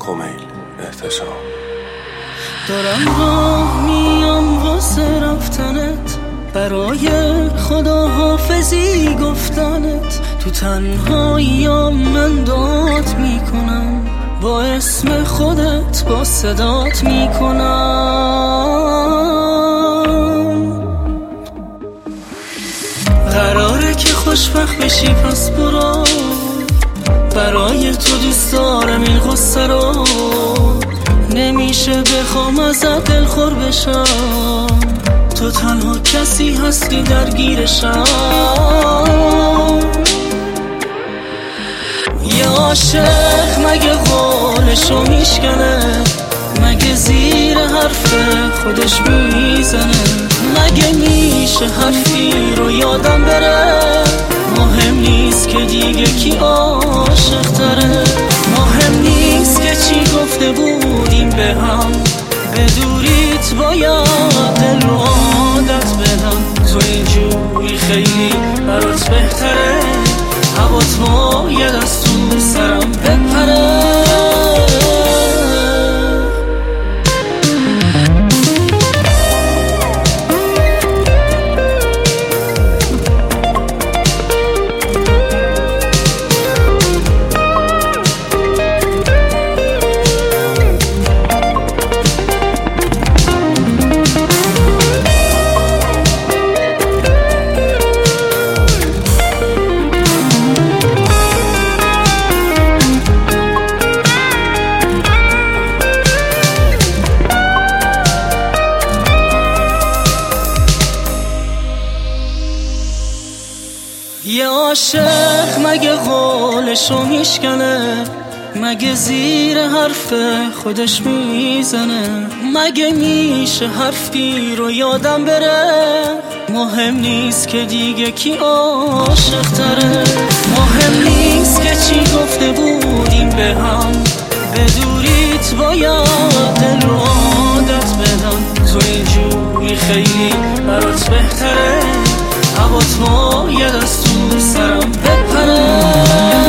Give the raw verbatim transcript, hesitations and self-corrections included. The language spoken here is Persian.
کمیل احتشام. دارم راه میام واسه رفتنت، برای خدا حافظی گفتنت. تو تنهاییام من داد میکنم، با اسم خودت با صدات میکنم. قراره که خوشبخت بشی پس برو، برای تو دوست دارم این قصه رو. نمیشه بخوام ازت دلخور بشم، تو تنها کسی هستی درگیرشم. یه عاشق مگه قولشو میشکنه، مگه زیر حرف خودش میزنه. مگه میشه حرفی رو یادم بره، مهم نیست که دیگه کی عاشق تره. مهم نیست که چی گفته بودیم به هم، بدوریت باید دل رو عادت بدم. تو اینجوری خیلی برات بهتره، هوات باید از تو سرم بپره. یه عاشق مگه قولشو میشکنه، مگه زیر حرف خودش میزنه. مگه میشه حرفی رو یادم بره، مهم نیست که دیگه کی عاشق تره. مهم نیست که چی گفته بودیم به هم، بدوریت باید دل رو عادت بدم. تو اینجوری خیلی برات بهتره، هوات باید از تو سرم بپره.